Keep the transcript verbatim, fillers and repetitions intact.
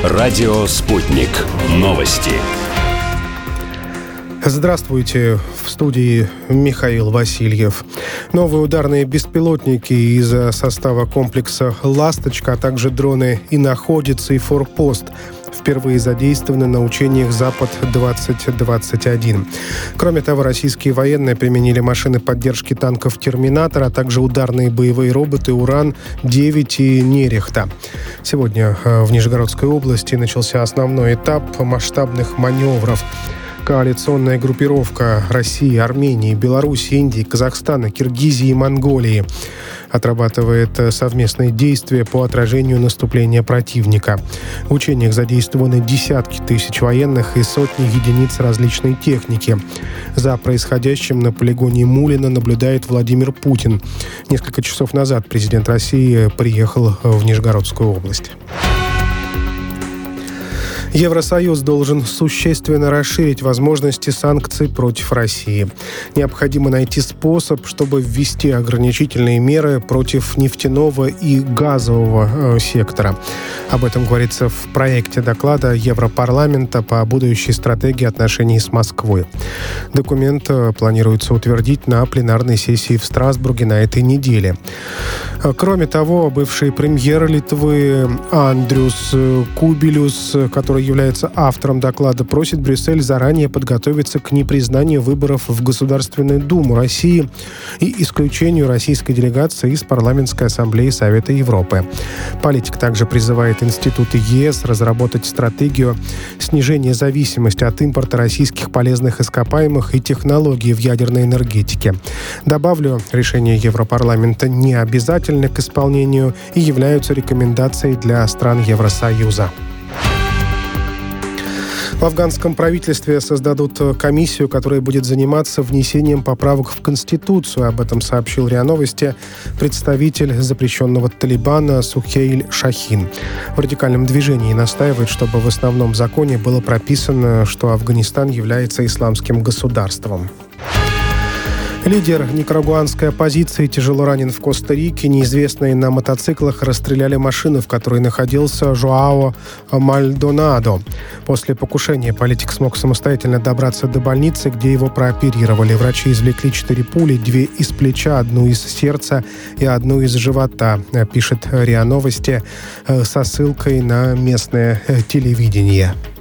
Радио «Спутник». Новости. Здравствуйте. В студии Михаил Васильев. Новые ударные беспилотники из состава комплекса «Ласточка», а также дроны «Иноходец» и «Форпост» впервые задействованы на учениях «Запад-двадцать двадцать один». Кроме того, российские военные применили машины поддержки танков «Терминатор», а также ударные боевые роботы «Уран-девять» и «Нерехта». Сегодня в Нижегородской области начался основной этап масштабных маневров. Коалиционная группировка России, Армении, Беларуси, Индии, Казахстана, Киргизии и Монголии отрабатывает совместные действия по отражению наступления противника. В учениях задействованы десятки тысяч военных и сотни единиц различной техники. За происходящим на полигоне Мулино наблюдает Владимир Путин. Несколько часов назад президент России приехал в Нижегородскую область. Евросоюз должен существенно расширить возможности санкций против России. Необходимо найти способ, чтобы ввести ограничительные меры против нефтяного и газового э, сектора. Об этом говорится в проекте доклада Европарламента по будущей стратегии отношений с Москвой. Документ планируется утвердить на пленарной сессии в Страсбурге на этой неделе. Кроме того, бывший премьер Литвы Андриус Кубилюс, который является автором доклада, просит Брюссель заранее подготовиться к непризнанию выборов в Государственную Думу России и исключению российской делегации из Парламентской ассамблеи Совета Европы. Политик также призывает институты ЕС разработать стратегию снижения зависимости от импорта российских полезных ископаемых и технологий в ядерной энергетике. Добавлю, решения Европарламента не обязательны к исполнению и являются рекомендацией для стран Евросоюза. В афганском правительстве создадут комиссию, которая будет заниматься внесением поправок в Конституцию. Об этом сообщил РИА Новости представитель запрещенного Талибана Сухейль Шахин. В радикальном движении настаивает, чтобы в основном законе было прописано, что Афганистан является исламским государством. Лидер никарагуанской оппозиции тяжело ранен в Коста-Рике. Неизвестные на мотоциклах расстреляли машину, в которой находился Жоао Мальдонадо. После покушения политик смог самостоятельно добраться до больницы, где его прооперировали. Врачи извлекли четыре пули, две из плеча, одну из сердца и одну из живота, пишет РИА Новости со ссылкой на местное телевидение.